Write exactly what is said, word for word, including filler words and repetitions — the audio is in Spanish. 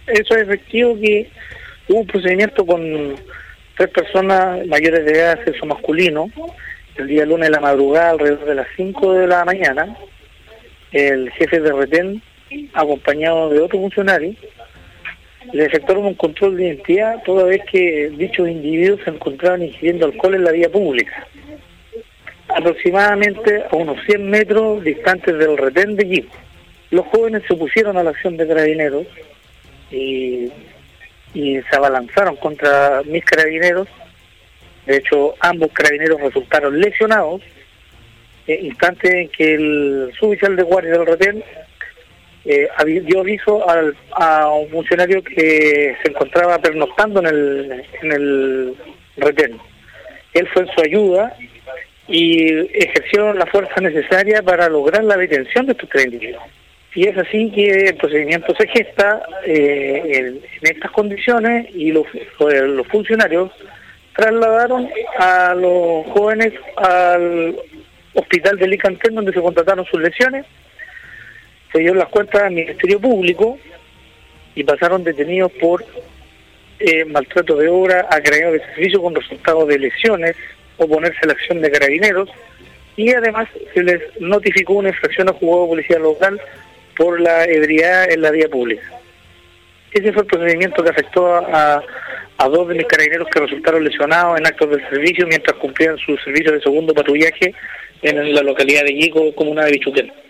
eso es efectivo que hubo un procedimiento con tres personas mayores de edad, sexo masculino, el día lunes de la madrugada, alrededor de las cinco de la mañana. El jefe de retén, acompañado de otro funcionario, le efectuaron un control de identidad toda vez que dichos individuos se encontraban ingiriendo alcohol en la vía pública, aproximadamente a unos cien metros distantes del retén de Yico. Los jóvenes se opusieron a la acción de carabineros y, y se abalanzaron contra mis carabineros. De hecho, ambos carabineros resultaron lesionados, eh, instante en que el suboficial de guardia del retén eh, dio aviso al, a un funcionario que se encontraba pernoctando en el, en el retén. Él fue en su ayuda y ejerció la fuerza necesaria para lograr la detención de estos tres individuos. Y es así que el procedimiento se gesta eh, en, en estas condiciones, y los, los funcionarios trasladaron a los jóvenes al hospital de Licantén, donde se contrataron sus lesiones, se dieron las cuentas al Ministerio Público y pasaron detenidos por eh, maltrato de obra, agravio de servicio con resultado de lesiones, oponerse a la acción de carabineros, y además se les notificó una infracción al juzgado de policía local por la ebriedad en la vía pública. Ese fue el procedimiento que afectó a, a dos de mis carabineros que resultaron lesionados en actos del servicio mientras cumplían su servicio de segundo patrullaje en la localidad de Yico, comuna de Bichuquén.